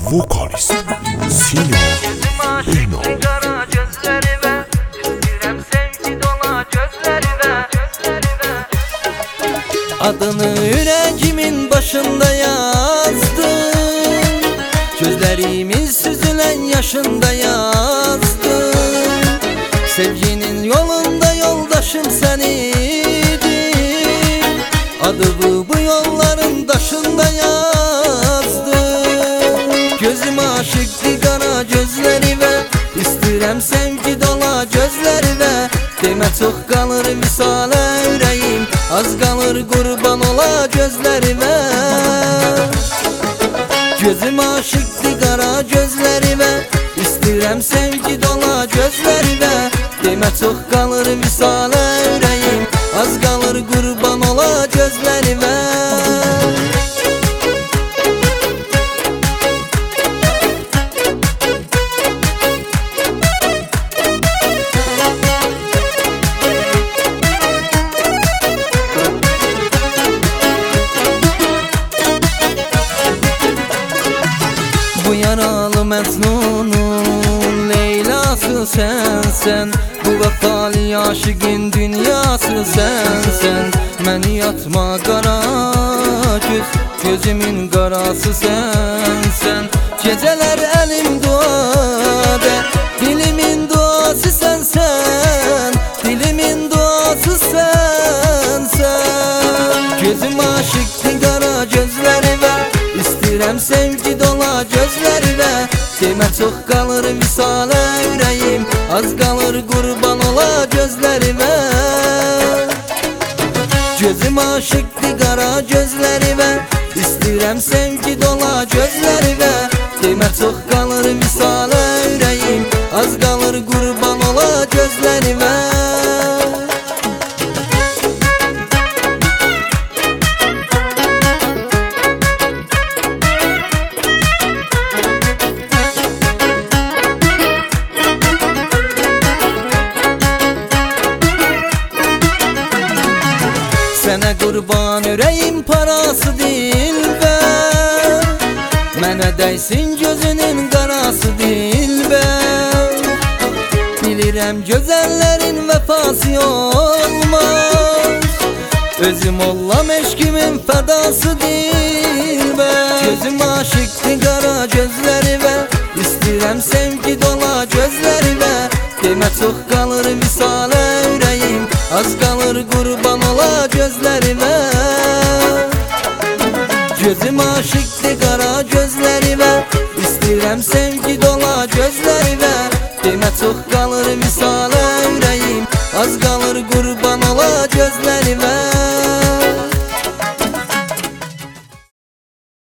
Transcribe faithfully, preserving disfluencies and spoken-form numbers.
Vokalist Sino Eno. Adını yüreğimin başında yazdım, gözlerimin süzülen yaşında yazdım. Sevginin yolunda yoldaşım sen idin, adımı bu yolların taşında yazdım. Gözüm aşıktı kara gözlerine, istirem sevgi dola gözlerine. Demə çox qalır visalə ürəyim, az qalır qurban ola gözlərimə. Gözüm aşıqdır qara gözlərimə, istirəm sevgi dola gözlərimə. Demə çox qalır visalə ürəyim, az qalır qurban ola gözlərimə. Bu yaralı Mecnun'un Leyla'sı sensen, bu vəfalı aşıqın dünyası sensen. Məni yatma qara göz, gözümün qarası sensen. Gecələr əlim duada, dilimin duası sensen, dilimin duası sensen. Gözüm aşıqdır qara gözlərimə, istirəm sevgi dola gözlərimə. Demə çox qalır visalə ürəyim, az qalır qurban ola gözlərimə. Gözüm aşıqdır qara gözlərimə, istirəm sevgi dola gözlərimə. Demə çox qalır visalə ürəyim, az qalır qurban ola gözlərimə. Sənə qurban ürəyim parası dilbər, mənə dəysin gözünün qarası dilbər. Bilirəm gözəllərin vəfası olmaz, özüm ollam eşkimin fədası dilbər. Gözüm aşıqdır qara gözlərimə, istirəm sevgi dola gözlərimə. Demə çox qalır visalə ürəyim, az qalır qurban ola gözlərimə. Gözüm aşıqdır qara gözlərimə, istirəm sevgi dola gözlərimə. Demə çox qalır visalə ürəyim, az qalır qurban ola gözlərimə.